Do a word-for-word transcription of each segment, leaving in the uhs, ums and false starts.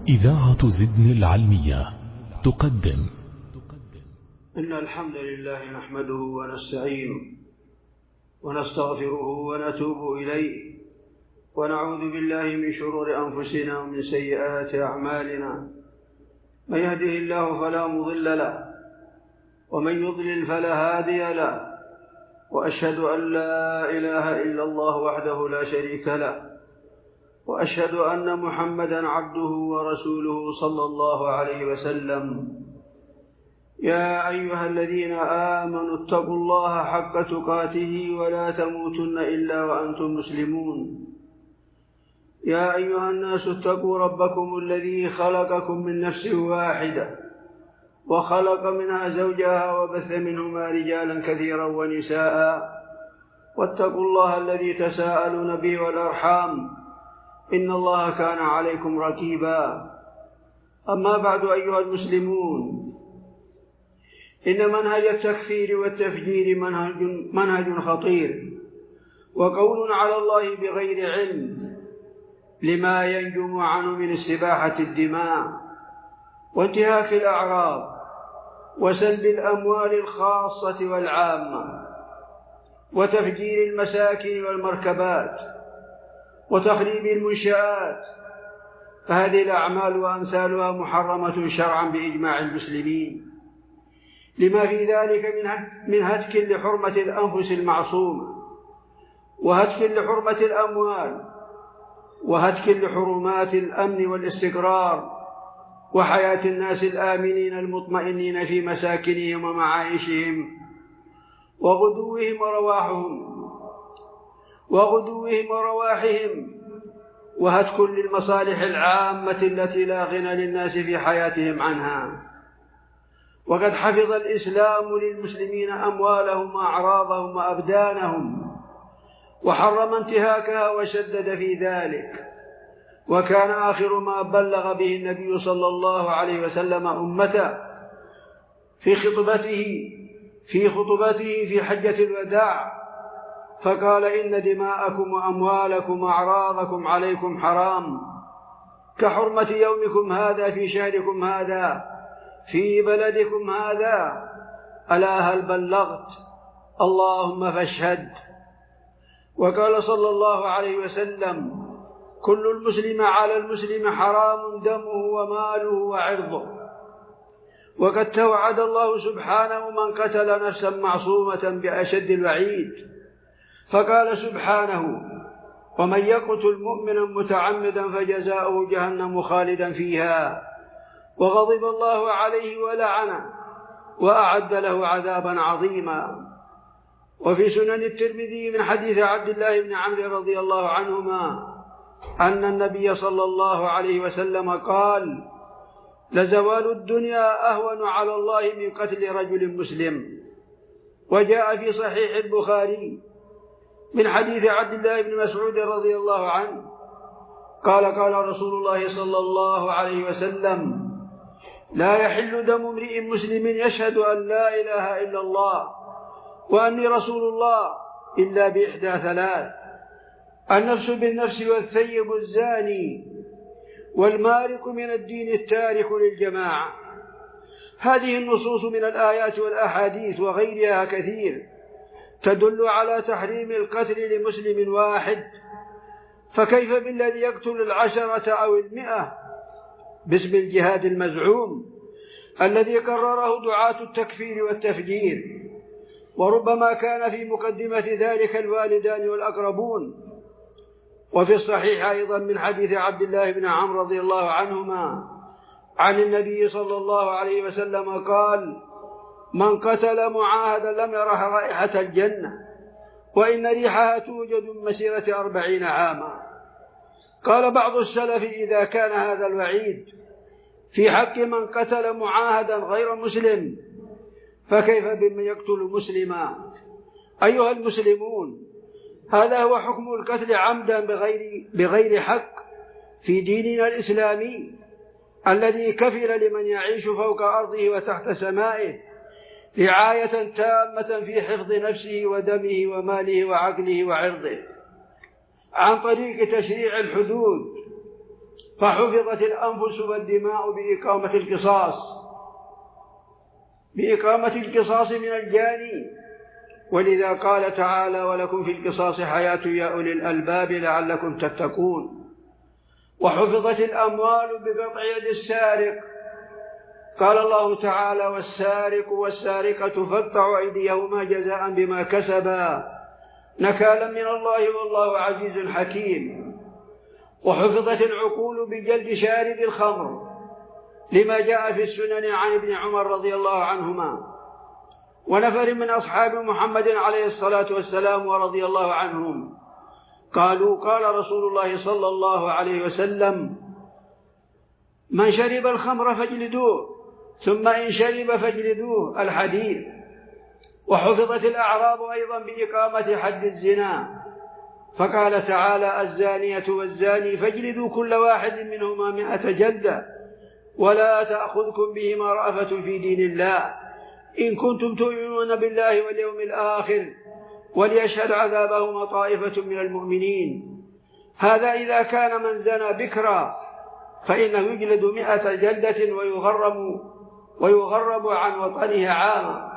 إذاعة زدن العلمية تقدم. إن الحمد لله نحمده ونستعينه ونستغفره ونتوب إليه، ونعوذ بالله من شرور أنفسنا ومن سيئات أعمالنا. من يهده الله فلا مضل له، ومن يضلل فلا هادي له، وأشهد أن لا إله إلا الله وحده لا شريك له، وأشهد أن محمدًا عبده ورسوله صلى الله عليه وسلم. يا أيها الذين آمنوا اتقوا الله حق تقاته ولا تموتن إلا وأنتم مسلمون. يا أيها الناس اتقوا ربكم الذي خلقكم من نفس واحدة وخلق منها زوجها وبث منهما رجالا كثيرا ونساء، واتقوا الله الذي تساءلون به والأرحام، إن الله كان عليكم رقيبا. أما بعد أيها المسلمون، إن منهج التكفير والتفجير منهج, منهج خطير، وقول على الله بغير علم لما ينجم عنه من استباحة الدماء وانتهاك الأعراض وسلب الأموال الخاصة والعامة وتفجير المساكن والمركبات وتخريب المنشآت. فهذه الأعمال وأمثالها محرمة شرعا بإجماع المسلمين، لما في ذلك من هتك لحرمة الأنفس المعصومة، وهتك لحرمة الأموال، وهتك لحرمات الأمن والاستقرار وحياة الناس الآمنين المطمئنين في مساكنهم ومعايشهم وغدوهم ورواحهم وغدوهم ورواحهم وهتك للمصالح العامة التي لا غنى للناس في حياتهم عنها. وقد حفظ الإسلام للمسلمين أموالهم وأعراضهم وأبدانهم، وحرم انتهاكها وشدد في ذلك. وكان آخر ما بلغ به النبي صلى الله عليه وسلم أمته في خطبته في خطبته في حجة الوداع، فقال: إن دماءكم وأموالكم وأعراضكم عليكم حرام كحرمة يومكم هذا في شهركم هذا في بلدكم هذا. ألا هل بلغت؟ اللهم فاشهد. وقال صلى الله عليه وسلم: كل المسلم على المسلم حرام دمه وماله وعرضه. وقد توعد الله سبحانه من قتل نفسا معصومة بأشد الوعيد، فقال سبحانه: ومن يقتل مؤمنا متعمدا فجزاؤه جهنم خالدا فيها وغضب الله عليه ولعنه وأعد له عذابا عظيما. وفي سنن الترمذي من حديث عبد الله بن عمرو رضي الله عنهما أن النبي صلى الله عليه وسلم قال: لزوال الدنيا أهون على الله من قتل رجل مسلم. وجاء في صحيح البخاري من حديث عبد الله بن مسعود رضي الله عنه قال: قال رسول الله صلى الله عليه وسلم: لا يحل دم امرئ مسلم يشهد أن لا إله إلا الله وأني رسول الله إلا بإحدى ثلاث: النفس بالنفس، والثيب الزاني، والمارق من الدين التارك للجماعة. هذه النصوص من الآيات والأحاديث وغيرها كثير تدل على تحريم القتل لمسلم واحد، فكيف بالذي يقتل العشرة أو المئة باسم الجهاد المزعوم الذي قرره دعاة التكفير والتفجير؟ وربما كان في مقدمة ذلك الوالدان والأقربون. وفي الصحيح أيضا من حديث عبد الله بن عمرو رضي الله عنهما عن النبي صلى الله عليه وسلم قال: من قتل معاهدا لم يره رائحة الجنة، وإن ريحها توجد من مسيرة أربعين عاما. قال بعض السلف: إذا كان هذا الوعيد في حق من قتل معاهدا غير مسلم، فكيف بمن يقتل مسلما؟ أيها المسلمون، هذا هو حكم القتل عمدا بغير, بغير حق في ديننا الإسلامي الذي كفل لمن يعيش فوق أرضه وتحت سمائه رعاية تامة في حفظ نفسه ودمه وماله وعقله وعرضه، عن طريق تشريع الحدود فحفظت الأنفس والدماء بإقامة القصاص بإقامة القصاص من الجاني، ولذا قال تعالى: ولكم في القصاص حياة يا أولي الألباب لعلكم تتقون. وحفظت الأموال بقطع يد السارق، قال الله تعالى: والسارق والسارقة فاقطعوا أيديهما جزاء بما كسبا نكالا من الله والله عزيز حكيم. وحفظت العقول بجلد شارب الخمر لما جاء في السنن عن ابن عمر رضي الله عنهما ونفر من أصحاب محمد عليه الصلاة والسلام ورضي الله عنهم قالوا: قال رسول الله صلى الله عليه وسلم: من شرب الخمر فاجلدوه، ثم إن شرب فاجلدوه، الحديث. وحفظت الأعراض أيضا بإقامة حد الزنا، فقال تعالى: الزانية والزاني فاجلدوا كل واحد منهما مئة جلدة ولا تأخذكم بهما رأفة في دين الله إن كنتم تؤمنون بالله واليوم الآخر وليشهد عذابهما طائفة من المؤمنين. هذا إذا كان من زنى بكرا فإنه يجلد مئة جلدة ويغرم, ويغرب عن وطنه عاما،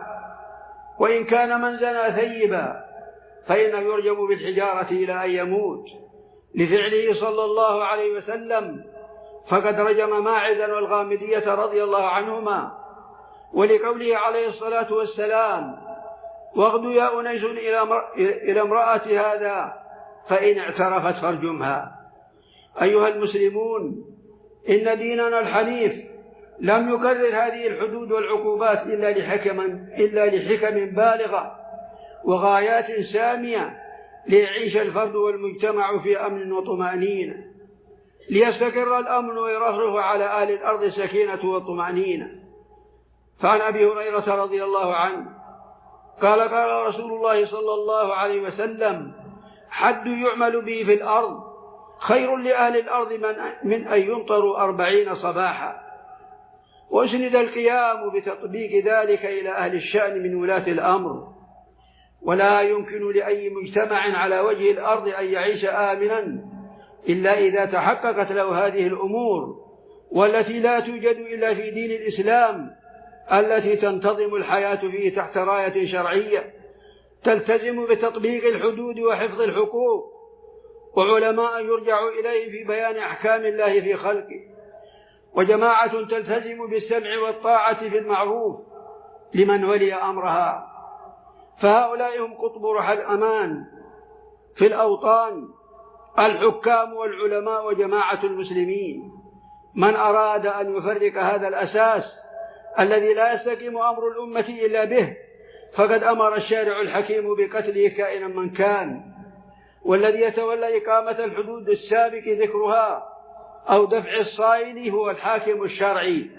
وإن كان من زنى ثيبا فإنه يرجم بالحجارة إلى أن يموت، لفعله صلى الله عليه وسلم، فقد رجم ماعزا والغامدية رضي الله عنهما، ولقوله عليه الصلاة والسلام: واغدوا يا أنيس إلى امرأة هذا فإن اعترفت فارجمها. أيها المسلمون، إن ديننا الحنيف لم يكرر هذه الحدود والعقوبات إلا لحكم, إلا لحكم بالغة وغايات سامية ليعيش الفرد والمجتمع في أمن وطمأنينة، ليستقر الأمن ويرفرف على أهل الأرض السكينة والطمأنينة. فعن أبي هريرة رضي الله عنه قال: قال رسول الله صلى الله عليه وسلم: حد يعمل به في الأرض خير لأهل الأرض من أن يمطروا أربعين صباحا. وأسند القيام بتطبيق ذلك إلى أهل الشأن من ولاة الأمر، ولا يمكن لأي مجتمع على وجه الأرض أن يعيش آمنا إلا إذا تحققت له هذه الأمور، والتي لا توجد إلا في دين الإسلام، التي تنتظم الحياة فيه تحت راية شرعية تلتزم بتطبيق الحدود وحفظ الحقوق، وعلماء يرجع إليه في بيان أحكام الله في خلقه، وجماعة تلتزم بالسمع والطاعة في المعروف لمن ولي أمرها. فهؤلاء هم قطب رحى الأمان في الأوطان، الحكام والعلماء وجماعة المسلمين. من أراد أن يفرق هذا الأساس الذي لا يستقيم أمر الأمة إلا به فقد أمر الشارع الحكيم بقتله كائنا من كان، والذي يتولى إقامة الحدود السابق ذكرها أو دفع الصائل هو الحاكم الشرعي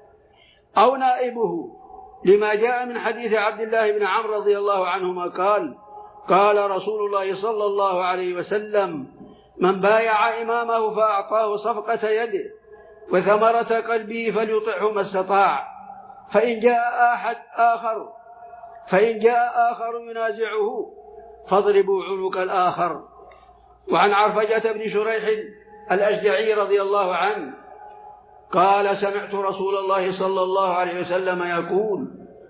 أو نائبه، لما جاء من حديث عبد الله بن عمرو رضي الله عنهما قال: قال رسول الله صلى الله عليه وسلم: من بايع إمامه فأعطاه صفقة يده وثمرة قلبه فليطعه ما استطاع، فإن جاء أحد آخر فإن جاء آخر ينازعه فاضربوا عنق الآخر. وعن عرفجة بن شريح الأشجعي رضي الله عنه قال: سمعت رسول الله صلى الله عليه وسلم يقول: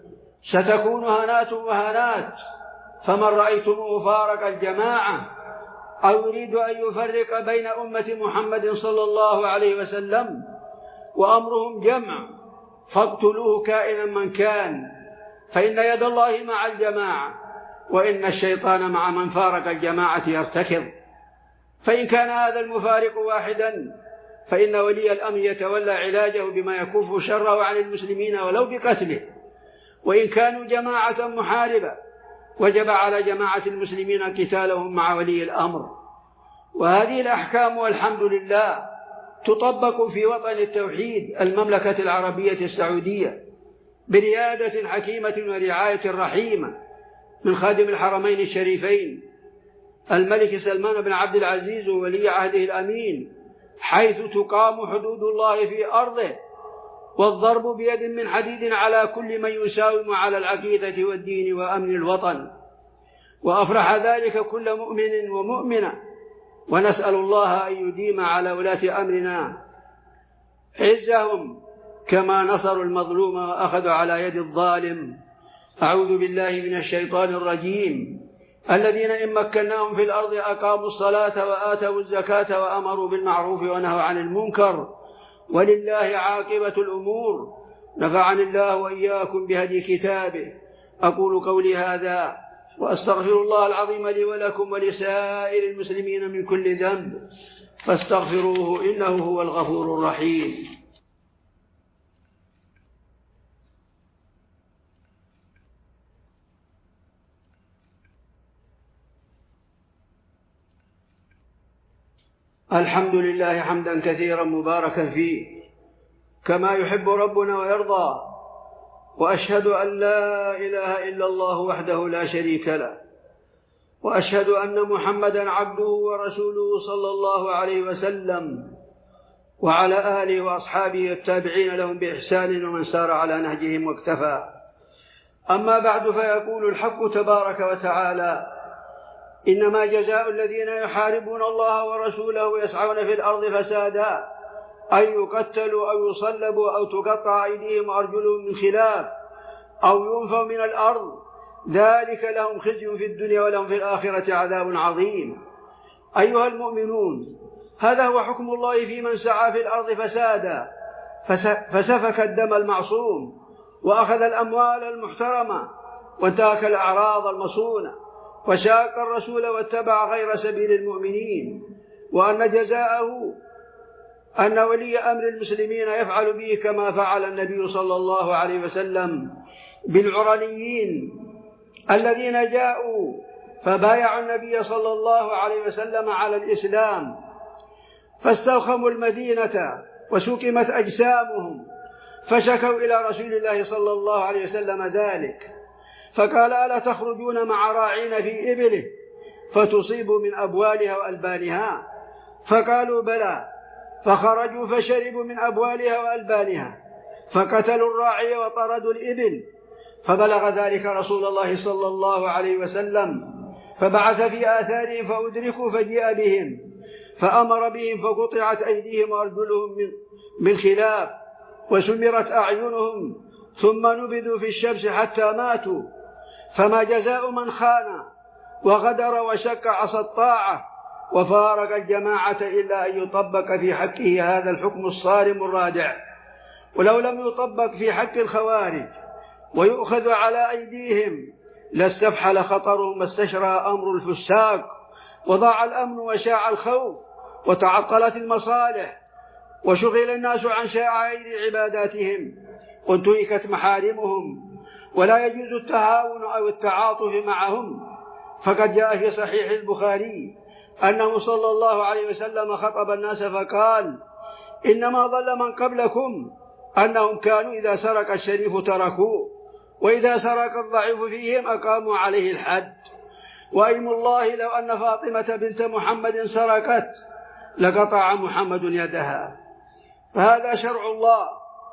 ستكون هنات وهنات، فمن رأيتموه فارق الجماعة أو يريد أن يفرق بين أمة محمد صلى الله عليه وسلم وأمرهم جمع فاقتلوه كائنا من كان، فإن يد الله مع الجماعة وإن الشيطان مع من فارق الجماعة يرتكض. فإن كان هذا المفارق واحدا فإن ولي الأمر يتولى علاجه بما يكف شره عن المسلمين ولو بقتله. وإن كانوا جماعة محاربة وجب على جماعة المسلمين قتالهم مع ولي الأمر. وهذه الأحكام والحمد لله تطبق في وطن التوحيد المملكة العربية السعودية بريادة حكيمة ورعاية رحيمة من خادم الحرمين الشريفين الملك سلمان بن عبد العزيز وولي عهده الأمين، حيث تقام حدود الله في أرضه والضرب بيد من حديد على كل من يساوم على العقيدة والدين وأمن الوطن. وأفرح ذلك كل مؤمن ومؤمنة ونسأل الله أن يديم على ولاة أمرنا عزهم كما نصروا المظلوم وأخذوا على يد الظالم. أعوذ بالله من الشيطان الرجيم. الذين إن مكناهم في الأرض أقاموا الصلاة وآتوا الزكاة وأمروا بالمعروف ونهوا عن المنكر ولله عاقبة الأمور. نفعني الله وإياكم بهدي كتابه. أقول قولي هذا وأستغفر الله العظيم لي ولكم ولسائر المسلمين من كل ذنب فاستغفروه إنه هو الغفور الرحيم. الحمد لله حمدا كثيرا مباركا فيه كما يحب ربنا ويرضى، وأشهد أن لا إله إلا الله وحده لا شريك له، وأشهد أن محمدا عبده ورسوله صلى الله عليه وسلم وعلى آله وأصحابه التابعين لهم بإحسان ومن سار على نهجهم واكتفى. أما بعد، فيقول الحق تبارك وتعالى: إنما جزاء الذين يحاربون الله ورسوله ويسعون في الأرض فسادا أن يقتلوا أو يصلبوا أو تقطع أيديهم وأرجلهم من خلاف أو ينفوا من الأرض، ذلك لهم خزي في الدنيا ولهم في الآخرة عذاب عظيم. أيها المؤمنون، هذا هو حكم الله في من سعى في الأرض فسادا فسفك الدم المعصوم وأخذ الأموال المحترمة وانتهك الأعراض المصونة وشاق الرسول واتبع غير سبيل المؤمنين، وأن جزاءه أن ولي أمر المسلمين يفعل به كما فعل النبي صلى الله عليه وسلم بالعرنيين الذين جاءوا فبايعوا النبي صلى الله عليه وسلم على الإسلام، فاستوخموا المدينة وسكمت أجسامهم، فشكوا إلى رسول الله صلى الله عليه وسلم ذلك، فقال: ألا تخرجون مع راعين في إبله فتصيبوا من أبوالها وألبانها؟ فقالوا: بلى. فخرجوا فشربوا من أبوالها وألبانها، فقتلوا الراعي وطردوا الإبل، فبلغ ذلك رسول الله صلى الله عليه وسلم، فبعث في آثارهم فأدركوا فجيء بهم، فأمر بهم فقطعت أيديهم وأرجلهم من خلاف وسمرت أعينهم، ثم نبذوا في الشمس حتى ماتوا. فما جزاء من خان وغدر وشك عصى الطاعة وفارق الجماعة إلا أن يطبق في حقه هذا الحكم الصارم الرادع. ولو لم يطبق في حق الخوارج ويؤخذ على أيديهم لاستفحل خطرهم واستشرى أمر الفساق، وضاع الأمن وشاع الخوف وتعطلت المصالح وشغل الناس عن شعائر عباداتهم وانتهكت محارمهم، ولا يجوز التهاون أو التعاطف معهم. فقد جاء في صحيح البخاري أنه صلى الله عليه وسلم خطب الناس فقال: إنما ضل من قبلكم أنهم كانوا إذا سرق الشريف تركوه، وإذا سرق الضعيف فيهم أقاموا عليه الحد. وأيم الله لو أن فاطمة بنت محمد سرقت لقطع محمد يدها. فهذا شرع الله،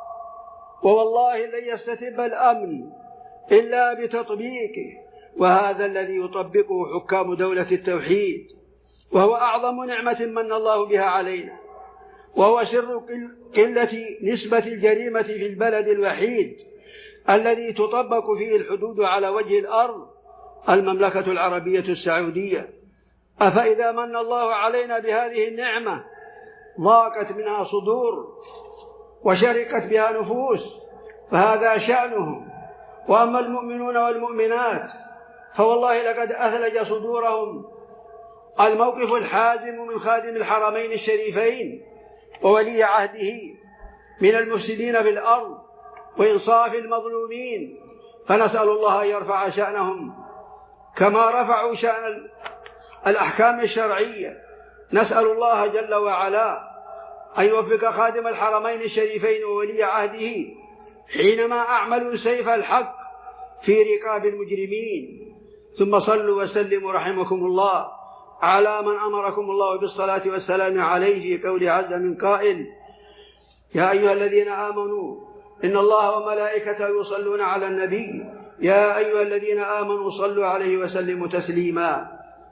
ووالله لن يستتب الأمن إلا بتطبيقه، وهذا الذي يطبقه حكام دولة التوحيد، وهو أعظم نعمة من الله بها علينا، وهو سر قلة نسبة الجريمة في البلد الوحيد الذي تطبق فيه الحدود على وجه الأرض، المملكة العربية السعودية. أفإذا من الله علينا بهذه النعمة ضاقت منها صدور وشركت بها نفوس فهذا شأنهم. وأما المؤمنون والمؤمنات فوالله لقد أثلج صدورهم الموقف الحازم من خادم الحرمين الشريفين وولي عهده من المفسدين في الأرض وإنصاف المظلومين، فنسأل الله أن يرفع شأنهم كما رفعوا شأن الأحكام الشرعية. نسأل الله جل وعلا أن يوفق خادم الحرمين الشريفين وولي عهده حينما أعملوا سيف الحق في رقاب المجرمين. ثم صلوا وسلموا رحمكم الله على من أمركم الله بالصلاة والسلام عليه في قول عز من قائل: يا أيها الذين آمنوا إن الله وملائكته يصلون على النبي يا أيها الذين آمنوا صلوا عليه وسلموا تسليما.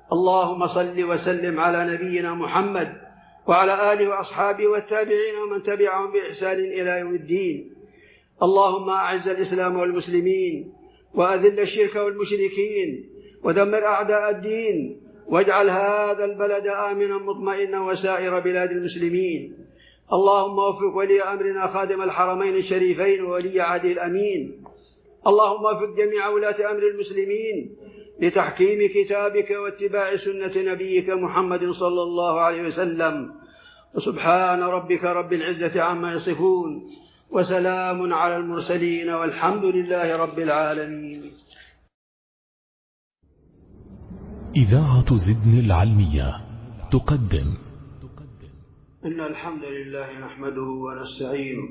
اللهم صل وسلم على نبينا محمد وعلى آله وأصحابه والتابعين ومن تبعهم بإحسان إلى يوم الدين. اللهم أعز الإسلام والمسلمين وأذل الشرك والمشركين ودمر أعداء الدين، واجعل هذا البلد آمنا مطمئنا وسائر بلاد المسلمين. اللهم وفق ولي أمرنا خادم الحرمين الشريفين وولي عهده الأمين. اللهم وفق جميع ولاة أمر المسلمين لتحكيم كتابك واتباع سنة نبيك محمد صلى الله عليه وسلم. وسبحان ربك رب العزة عما يصفون، وسلام على المرسلين، والحمد لله رب العالمين. إذاعة زدن العلمية تقدم. إن الحمد لله نحمده ونستعينه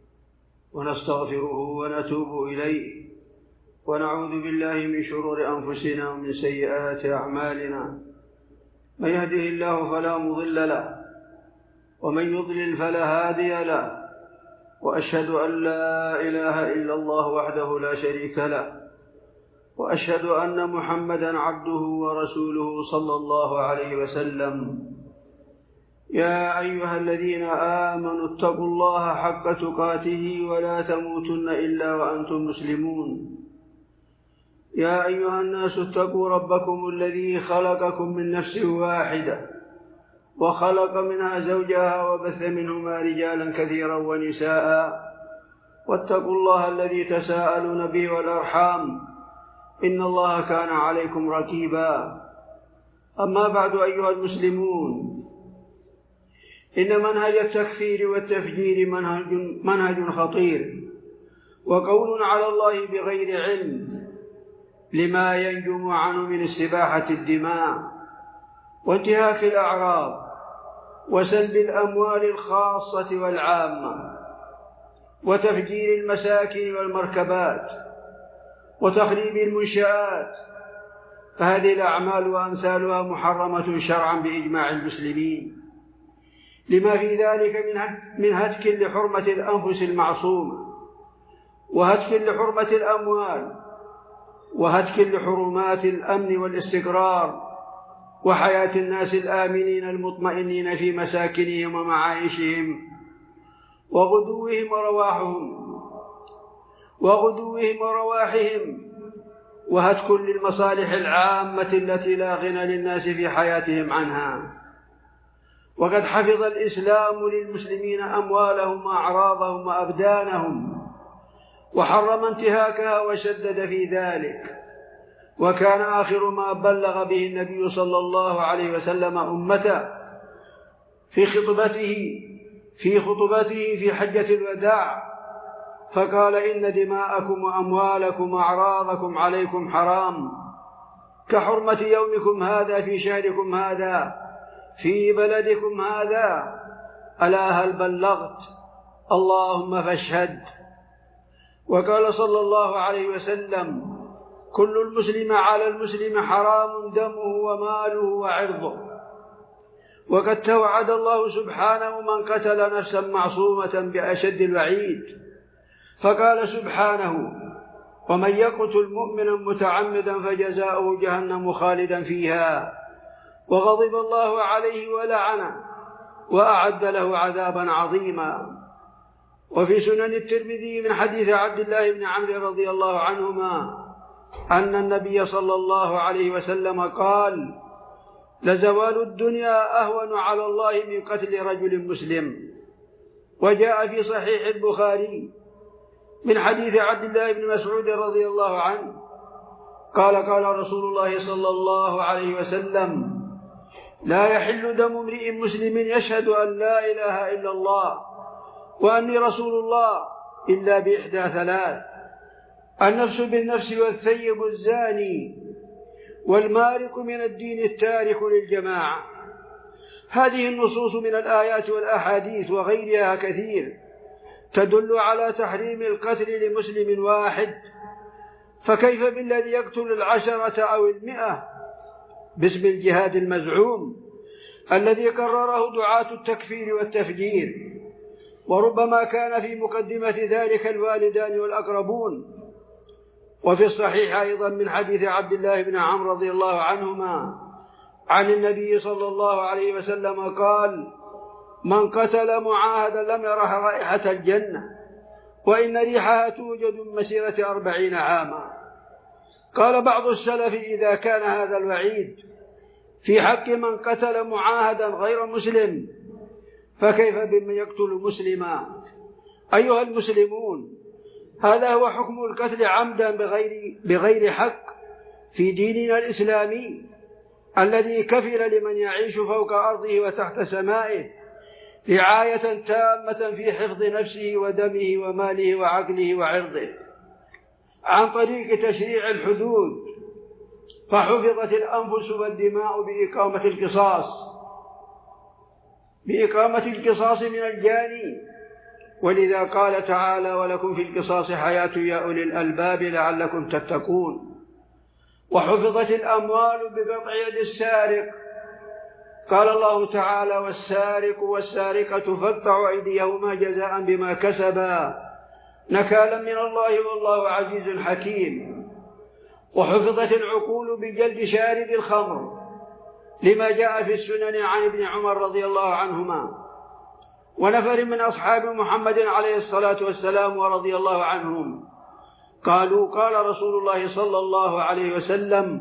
ونستغفره ونتوب إليه، ونعوذ بالله من شرور أنفسنا ومن سيئات أعمالنا. من يهده الله فلا مضل له، ومن يضلل فلا هادي له، وأشهد أن لا إله إلا الله وحده لا شريك له، وأشهد أن محمدًا عبده ورسوله صلى الله عليه وسلم. يا أيها الذين آمنوا اتقوا الله حق تقاته ولا تموتن إلا وأنتم مسلمون. يا أيها الناس اتقوا ربكم الذي خلقكم من نفس واحدة وخلق منها زوجها وبث منهما رجالا كثيرا ونساء، واتقوا الله الذي تساءلون به والأرحام إن الله كان عليكم رقيبا. أما بعد أيها المسلمون، إن منهج التكفير والتفجير منهج, منهج خطير، وقول على الله بغير علم لما ينجم عنه من استباحة الدماء وانتهاك الأعراض وسلب الأموال الخاصة والعامة وتفجير المساكن والمركبات وتخريب المنشآت. فهذه الأعمال وأمثالها محرمة شرعا بإجماع المسلمين، لما في ذلك من هتك لحرمة الأنفس المعصومة، وهتك لحرمة الأموال، وهتك لحرمات الأمن والاستقرار وحياة الناس الآمنين المطمئنين في مساكنهم ومعايشهم وغدوهم ورواحهم وغدوهم ورواحهم وهتك للمصالح العامة التي لا غنى للناس في حياتهم عنها. وقد حفظ الإسلام للمسلمين أموالهم وأعراضهم وأبدانهم، وحرم انتهاكها وشدد في ذلك. وكان آخر ما بلغ به النبي صلى الله عليه وسلم أمته في خطبته في خطبته في حجة الوداع، فقال: إن دماءكم وأموالكم وأعراضكم عليكم حرام كحرمة يومكم هذا في شهركم هذا في بلدكم هذا. ألا هل بلغت؟ اللهم فاشهد. وقال صلى الله عليه وسلم: كل المسلم على المسلم حرام دمه وماله وعرضه. وقد توعد الله سبحانه من قتل نفسا معصومة بأشد الوعيد، فقال سبحانه: ومن يقتل مؤمنا متعمدا فجزاؤه جهنم خالدا فيها وغضب الله عليه ولعنه وأعد له عذابا عظيما. وفي سنن الترمذي من حديث عبد الله بن عمرو رضي الله عنهما أن النبي صلى الله عليه وسلم قال: لزوال الدنيا أهون على الله من قتل رجل مسلم. وجاء في صحيح البخاري من حديث عبد الله بن مسعود رضي الله عنه قال: قال رسول الله صلى الله عليه وسلم: لا يحل دم امرئ مسلم يشهد أن لا إله إلا الله وأني رسول الله إلا بإحدى ثلاث: النفس بالنفس، والثيب الزاني، والمارق من الدين التارك للجماعة. هذه النصوص من الآيات والأحاديث وغيرها كثير تدل على تحريم القتل لمسلم واحد، فكيف بالذي يقتل العشرة أو المئة باسم الجهاد المزعوم الذي قرره دعاة التكفير والتفجير؟ وربما كان في مقدمة ذلك الوالدان والأقربون. وفي الصحيح أيضا من حديث عبد الله بن عمرو رضي الله عنهما عن النبي صلى الله عليه وسلم قال: من قتل معاهدا لم يرح رائحة الجنة، وإن ريحها توجد من مسيرة أربعين عاما. قال بعض السلف: إذا كان هذا الوعيد في حق من قتل معاهدا غير مسلم، فكيف بمن يقتل مسلما؟ أيها المسلمون، هذا هو حكم القتل عمدا بغير, بغير حق في ديننا الإسلامي الذي كفل لمن يعيش فوق أرضه وتحت سمائه رعاية تامة في حفظ نفسه ودمه وماله وعقله وعرضه عن طريق تشريع الحدود، فحفظت الأنفس والدماء بإقامة القصاص بإقامة القصاص من الجاني. ولذا قال تعالى: ولكم في القصاص حياة يا أولي الألباب لعلكم تتقون. وحفظت الأموال بقطع يد السارق، قال الله تعالى: والسارق والسارقة فاقطعوا أيديهما جزاء بما كسبا نكالا من الله والله عزيز حكيم. وحفظت العقول بجلد شارب الخمر لما جاء في السنن عن ابن عمر رضي الله عنهما ونفر من أصحاب محمد عليه الصلاة والسلام ورضي الله عنهم قالوا: قال رسول الله صلى الله عليه وسلم: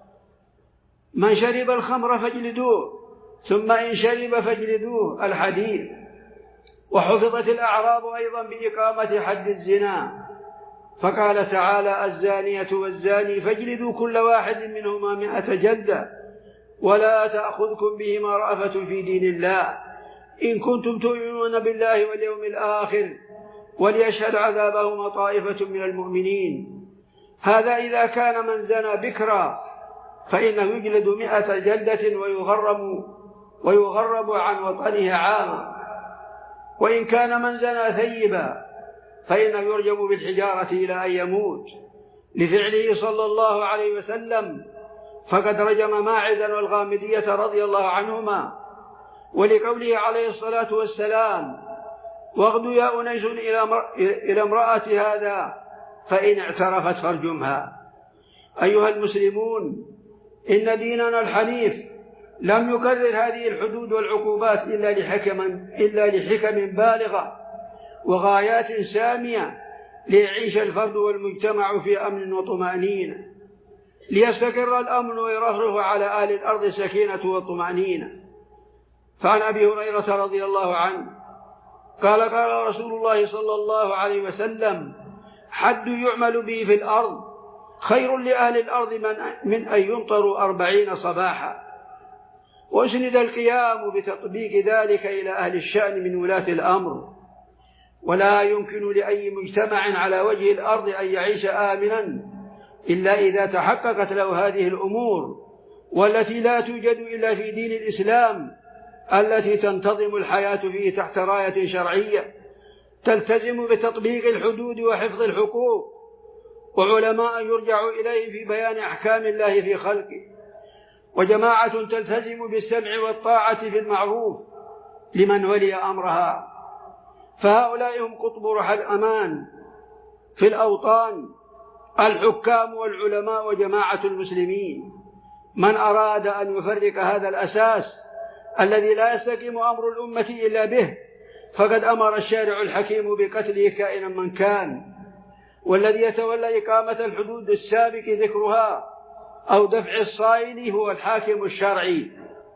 من شرب الخمر فاجلدوه، ثم إن شرب فاجلدوه، الحديث. وحفظت الأعراض أيضا بإقامة حد الزنا، فقال تعالى: الزانية والزاني فاجلدوا كل واحد منهما مئة جلدة ولا تأخذكم بهما رأفة في دين الله إن كنتم تؤمنون بالله واليوم الآخر وليشهد عذابهما طائفة من المؤمنين. هذا إذا كان من زنى بكرا فإنه يجلد مئة جلدة ويغرم, ويغرب عن وطنه عاما، وإن كان من زنى ثيبا فإنه يرجم بالحجارة إلى أن يموت، لفعله صلى الله عليه وسلم، فقد رجم ماعزا والغامدية رضي الله عنهما، ولقوله عليه الصلاة والسلام: واغدوا يا أنيس إلى امرأة هذا فإن اعترفت فارجمها. أيها المسلمون، إن ديننا الحنيف لم يكرر هذه الحدود والعقوبات إلا لحكم, إلا لحكم بالغة وغايات سامية ليعيش الفرد والمجتمع في أمن وطمأنينة، ليستقر الأمن ويرفرف على آل الأرض السكينة والطمأنينة. فعن أبي هريرة رضي الله عنه قال: قال رسول الله صلى الله عليه وسلم: حد يعمل به في الأرض خير لأهل الأرض من أن ينطروا أربعين صباحا. وأسند القيام بتطبيق ذلك إلى أهل الشأن من ولاة الأمر. ولا يمكن لأي مجتمع على وجه الأرض أن يعيش آمنا إلا إذا تحققت له هذه الأمور، والتي لا توجد إلا في دين الإسلام التي تنتظم الحياة فيه تحت راية شرعية تلتزم بتطبيق الحدود وحفظ الحقوق، وعلماء يرجع إليه في بيان أحكام الله في خلقه، وجماعة تلتزم بالسمع والطاعة في المعروف لمن ولي أمرها. فهؤلاء هم قطب رحى الأمان في الأوطان، الحكام والعلماء وجماعة المسلمين. من أراد أن يفرق هذا الأساس الذي لا يستقيم أمر الأمة إلا به فقد أمر الشارع الحكيم بقتله كائنا من كان، والذي يتولى إقامة الحدود السابق ذكرها أو دفع الصائل هو الحاكم الشرعي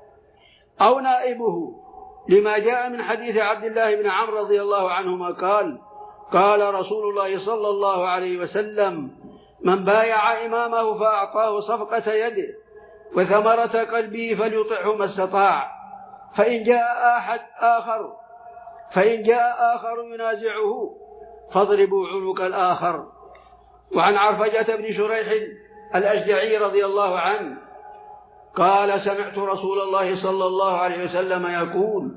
أو نائبه، لما جاء من حديث عبد الله بن عمرو رضي الله عنهما قال: قال رسول الله صلى الله عليه وسلم: من بايع إمامه فأعطاه صفقة يده وثمرة قلبه فليطعه ما استطاع، فإن جاء أحد آخر فإن جاء آخر ينازعه فاضربوا عنق الآخر. وعن عرفجة بن شريح الأشجعي رضي الله عنه قال: سمعت رسول الله صلى الله عليه وسلم يقول: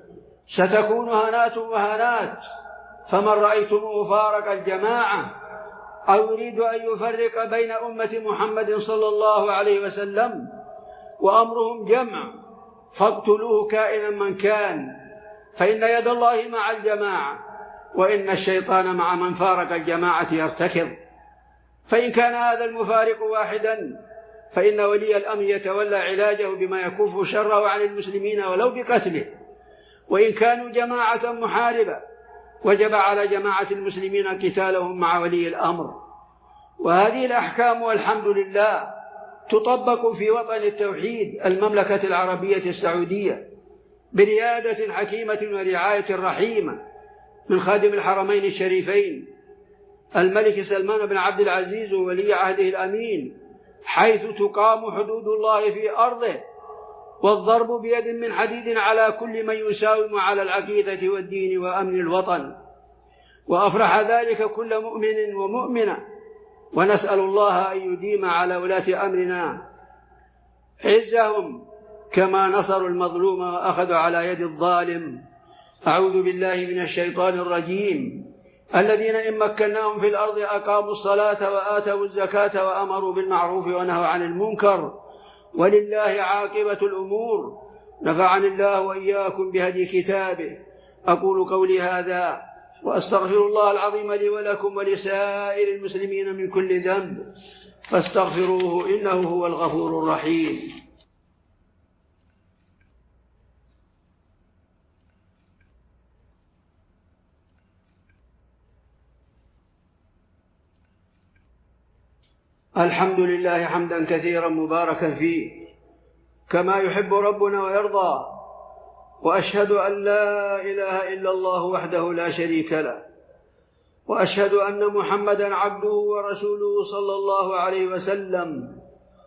ستكون هنات وهنات، فمن رأيتموه فارق الجماعة أو يريد أن يفرق بين أمة محمد صلى الله عليه وسلم وأمرهم جمع فاقتلوه كائنا من كان، فإن يد الله مع الجماعة وإن الشيطان مع من فارق الجماعة يرتكض. فإن كان هذا المفارق واحدا فإن ولي الأمر يتولى علاجه بما يكف شره عن المسلمين ولو بقتله. وإن كانوا جماعة محاربة وجب على جماعة المسلمين قتالهم مع ولي الأمر. وهذه الأحكام والحمد لله تطبق في وطن التوحيد المملكة العربية السعودية بريادة حكيمة ورعاية رحيمة من خادم الحرمين الشريفين الملك سلمان بن عبد العزيز وولي عهده الأمين، حيث تقام حدود الله في أرضه والضرب بيد من حديد على كل من يساوم على العقيدة والدين وأمن الوطن. وأفرح ذلك كل مؤمن ومؤمنة، ونسأل الله أن يديم على ولاة أمرنا عزهم كما نصروا المظلوم وأخذوا على يد الظالم. أعوذ بالله من الشيطان الرجيم. الذين إن مكناهم في الأرض أقاموا الصلاة وآتوا الزكاة وأمروا بالمعروف ونهوا عن المنكر ولله عاقبة الأمور. نفعني الله وإياكم بهدي كتابه. أقول قولي هذا وأستغفر الله العظيم لي ولكم ولسائر المسلمين من كل ذنب فاستغفروه إنه هو الغفور الرحيم. الحمد لله حمدا كثيرا مباركا فيه كما يحب ربنا ويرضى، وأشهد أن لا إله إلا الله وحده لا شريك له، وأشهد أن محمدا عبده ورسوله صلى الله عليه وسلم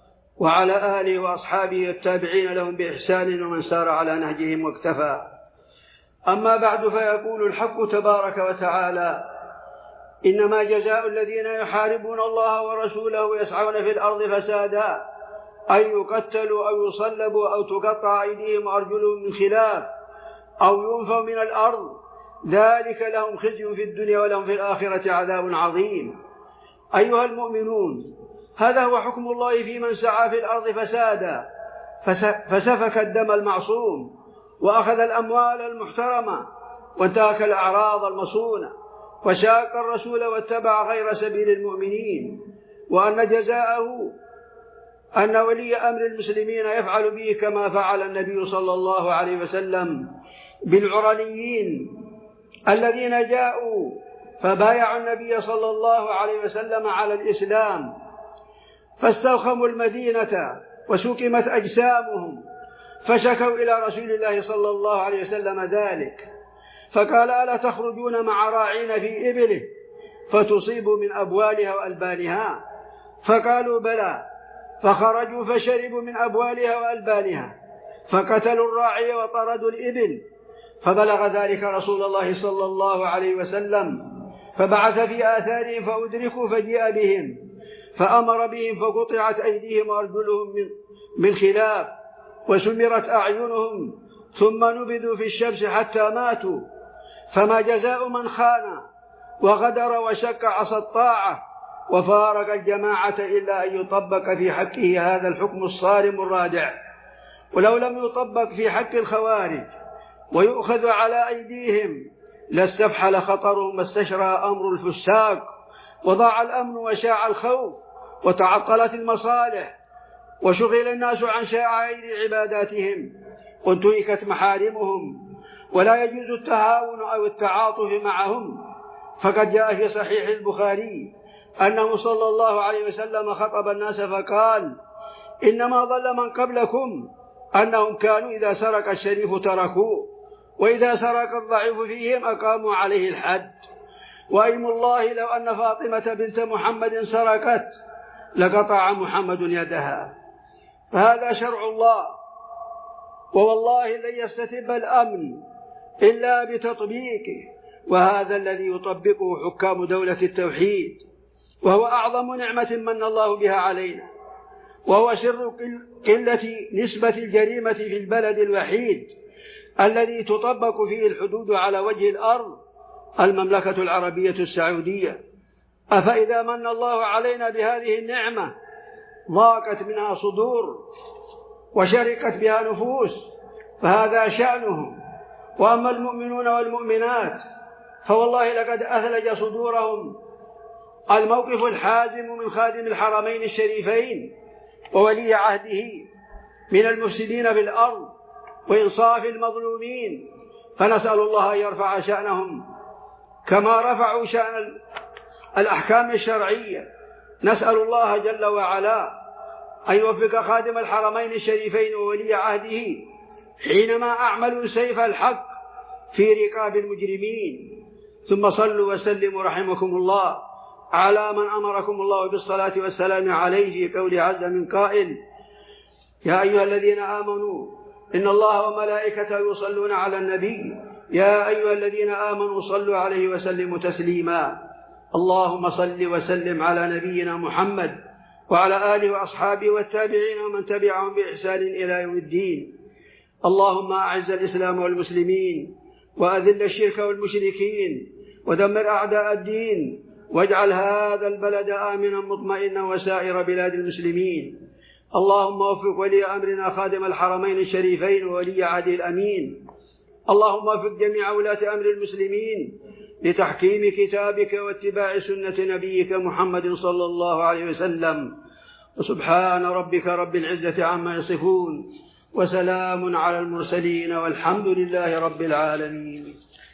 وعلى آله وأصحابه التابعين لهم بإحسان ومن سار على نهجهم واكتفى. أما بعد، فيقول الحق تبارك وتعالى: إنما جزاء الذين يحاربون الله ورسوله ويسعون في الأرض فسادا أن يقتلوا أو يصلبوا أو تقطع أيديهم وأرجلهم من خلاف أو ينفوا من الأرض، ذلك لهم خزي في الدنيا ولهم في الآخرة عذاب عظيم. أيها المؤمنون، هذا هو حكم الله في من سعى في الأرض فسادا فسفك الدم المعصوم وأخذ الأموال المحترمة وانتهك الأعراض المصونة وشاق الرسول واتبع غير سبيل المؤمنين، وأن جزاءه أن ولي أمر المسلمين يفعل به كما فعل النبي صلى الله عليه وسلم بالعرنيين الذين جاءوا فبايعوا النبي صلى الله عليه وسلم على الإسلام، فاستوخموا المدينة وسكمت أجسامهم، فشكوا إلى رسول الله صلى الله عليه وسلم ذلك، فقال: ألا تخرجون مع راعين في إبله فتصيبوا من أبوالها وألبانها؟ فقالوا: بلى. فخرجوا فشربوا من أبوالها وألبانها، فقتلوا الراعي وطردوا الإبل، فبلغ ذلك رسول الله صلى الله عليه وسلم، فبعث في آثارهم فأدركوا فجيء بهم، فأمر بهم فقطعت أيديهم وأرجلهم من خلاف وسمرت أعينهم، ثم نبذوا في الشمس حتى ماتوا. فما جزاء من خان وغدر وشك عصى الطاعة وفارق الجماعة إلا أن يطبق في حقه هذا الحكم الصارم الرادع. ولو لم يطبق في حق الخوارج ويؤخذ على أيديهم لاستفحل خطرهم واستشرى أمر الفساق، وضاع الأمن وشاع الخوف وتعطلت المصالح وشغل الناس عن شعائر عباداتهم وانتهكت محارمهم، ولا يجوز التهاون أو التعاطف معهم. فقد جاء في صحيح البخاري أنه صلى الله عليه وسلم خطب الناس فقال: إنما ضل من قبلكم أنهم كانوا إذا سرق الشريف تركوه، وإذا سرق الضعيف فيهم أقاموا عليه الحد. وأيم الله لو أن فاطمة بنت محمد سرقت لقطع محمد يدها. فهذا شرع الله، ووالله لن يستتب الأمن إلا بتطبيقه، وهذا الذي يطبقه حكام دولة التوحيد، وهو أعظم نعمة من الله بها علينا، وهو سر قلة نسبة الجريمة في البلد الوحيد الذي تطبق فيه الحدود على وجه الأرض، المملكة العربية السعودية. أفإذا من الله علينا بهذه النعمة ضاقت منها صدور وشركت بها نفوس فهذا شأنهم. وأما المؤمنون والمؤمنات فوالله لقد أثلج صدورهم الموقف الحازم من خادم الحرمين الشريفين وولي عهده من المفسدين في الأرض وإنصاف المظلومين، فنسأل الله أن يرفع شأنهم كما رفعوا شأن الأحكام الشرعية. نسأل الله جل وعلا أن يوفق خادم الحرمين الشريفين وولي عهده حينما أعملوا سيف الحق في رقاب المجرمين. ثم صلوا وسلموا رحمكم الله على من أمركم الله بالصلاة والسلام عليه في قول عز من قائل: يا أيها الذين آمنوا إن الله وملائكته يصلون على النبي يا أيها الذين آمنوا صلوا عليه وسلموا تسليما. اللهم صل وسلم على نبينا محمد وعلى آله وأصحابه والتابعين ومن تبعهم بإحسان إلى يوم الدين. اللهم أعز الإسلام والمسلمين وأذل الشرك والمشركين ودمر أعداء الدين، واجعل هذا البلد آمنا مطمئنا وسائر بلاد المسلمين. اللهم وفق ولي أمرنا خادم الحرمين الشريفين وولي عهده الأمين. اللهم وفق جميع ولاة أمر المسلمين لتحكيم كتابك واتباع سنة نبيك محمد صلى الله عليه وسلم. وسبحان ربك رب العزة عما يصفون وسلام على المرسلين والحمد لله رب العالمين.